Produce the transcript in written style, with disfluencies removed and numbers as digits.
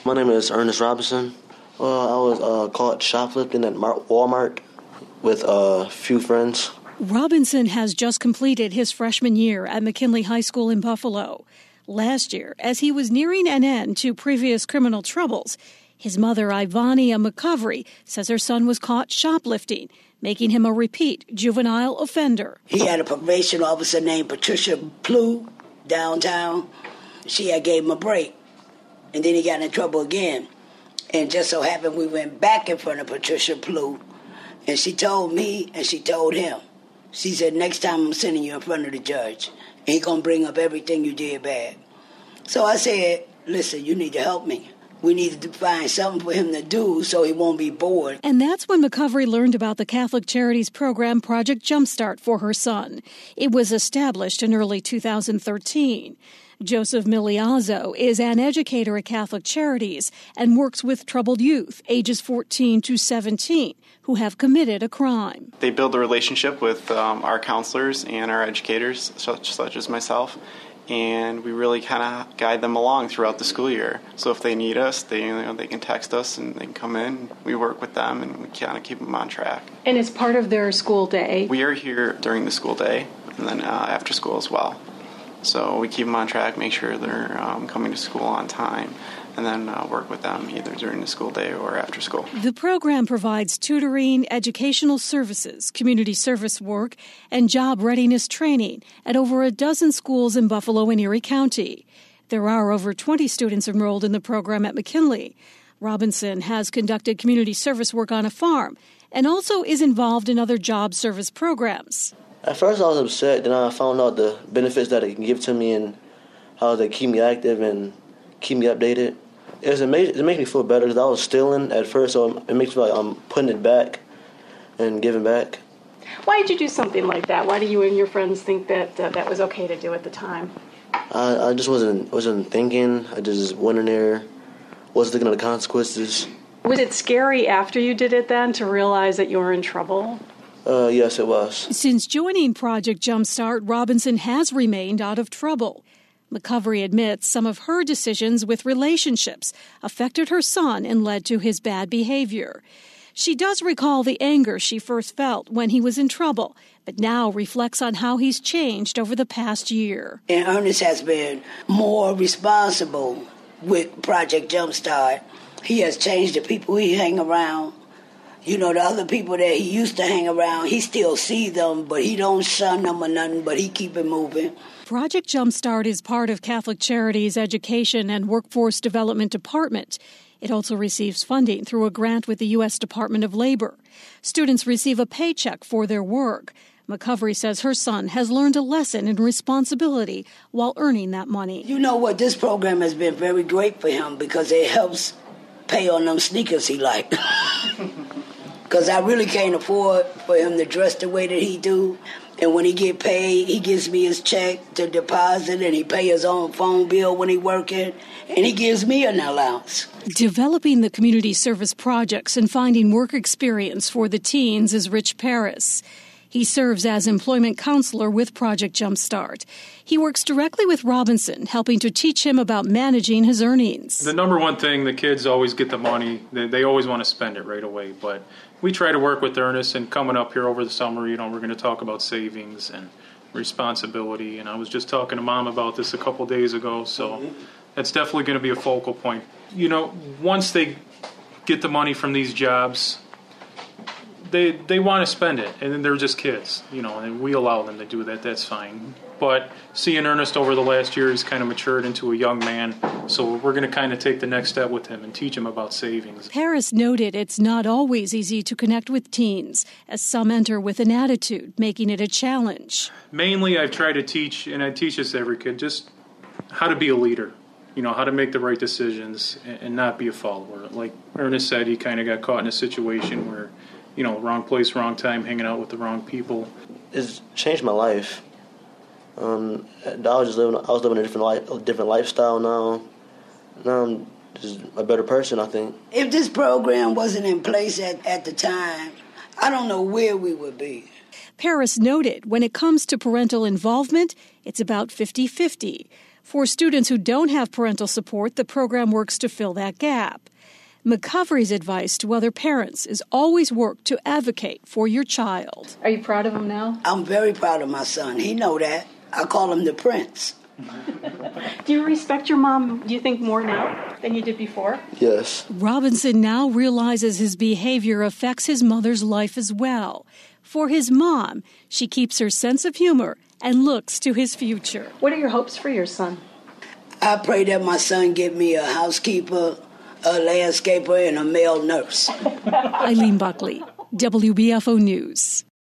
My name is Ernest Robinson. I was caught shoplifting at Walmart with a few friends. Robinson has just completed his freshman year at McKinley High School in Buffalo. Last year, as he was nearing an end to previous criminal troubles, his mother, Ivania McCovery, says her son was caught shoplifting, making him a repeat juvenile offender. He had a probation officer named Patricia Plew downtown. She had gave him a break, and then he got in trouble again. And just so happened we went back in front of Patricia Plew, and she told me and she told him. She said, next time I'm sending you in front of the judge, and he's going to bring up everything you did bad. So I said, listen, you need to help me. We need to find something for him to do so he won't be bored. And that's when McCovery learned about the Catholic Charities program Project Jumpstart for her son. It was established in early 2013. Joseph Miliazzo is an educator at Catholic Charities and works with troubled youth, ages 14 to 17, who have committed a crime. They build a relationship with our counselors and our educators, such as myself, and we really kind of guide them along throughout the school year. So if they need us, they can text us and they can come in. We work with them and we kind of keep them on track. And it's part of their school day? We are here during the school day and then after school as well. So we keep them on track, make sure they're coming to school on time, and then work with them either during the school day or after school. The program provides tutoring, educational services, community service work, and job readiness training at over a dozen schools in Buffalo and Erie County. There are over 20 students enrolled in the program at McKinley. Robinson has conducted community service work on a farm and also is involved in other job service programs. At first I was upset, then I found out the benefits that it can give to me and how they keep me active and keep me updated. It makes me feel better because I was stealing at first, so it makes me feel like I'm putting it back and giving back. Why did you do something like that? Why do you and your friends think that that was okay to do at the time? I just wasn't thinking. I just went in there, wasn't thinking of the consequences. Was it scary after you did it then to realize that you were in trouble? Yes, it was. Since joining Project Jumpstart, Robinson has remained out of trouble. McCovery admits some of her decisions with relationships affected her son and led to his bad behavior. She does recall the anger she first felt when he was in trouble, but now reflects on how he's changed over the past year. And Ernest has been more responsible with Project Jumpstart. He has changed the people he hang around. You know, the other people that he used to hang around, he still see them, but he don't shun them or nothing, but he keep it moving. Project Jumpstart is part of Catholic Charities' Education and Workforce Development Department. It also receives funding through a grant with the U.S. Department of Labor. Students receive a paycheck for their work. McCovery says her son has learned a lesson in responsibility while earning that money. You know what? This program has been very great for him because it helps pay on them sneakers he like. Because I really can't afford for him to dress the way that he do. And when he get paid, he gives me his check to deposit, and he pay his own phone bill when he working, and he gives me an allowance. Developing the community service projects and finding work experience for the teens is Rich Paris. He serves as employment counselor with Project Jumpstart. He works directly with Robinson, helping to teach him about managing his earnings. The number one thing, the kids always get the money. They always want to spend it right away. But we try to work with Ernest, and coming up here over the summer, we're going to talk about savings and responsibility. And I was just talking to Mom about this a couple days ago, so that's definitely going to be a focal point. You know, once they get the money from these jobs, they want to spend it, and then they're just kids, you know, and we allow them to do that. That's fine. But seeing Ernest over the last year, he's kind of matured into a young man, so we're going to kind of take the next step with him and teach him about savings. Paris noted it's not always easy to connect with teens, as some enter with an attitude, making it a challenge. Mainly, I've tried to teach, and I teach this to every kid, just how to be a leader. You know, how to make the right decisions and not be a follower. Like Ernest said, he kind of got caught in a situation where, you know, wrong place, wrong time, hanging out with the wrong people. It's changed my life. I was living a different lifestyle now. Now I'm just a better person, I think. If this program wasn't in place at the time, I don't know where we would be. Paris noted when it comes to parental involvement, it's about 50-50. For students who don't have parental support, the program works to fill that gap. McCovery's advice to other parents is always work to advocate for your child. Are you proud of him now? I'm very proud of my son. He know that. I call him the prince. Do you respect your mom, do you think, more now than you did before? Yes. Robinson now realizes his behavior affects his mother's life as well. For his mom, she keeps her sense of humor and looks to his future. What are your hopes for your son? I pray that my son get me a housekeeper, a landscaper, and a male nurse. Eileen Buckley, WBFO News.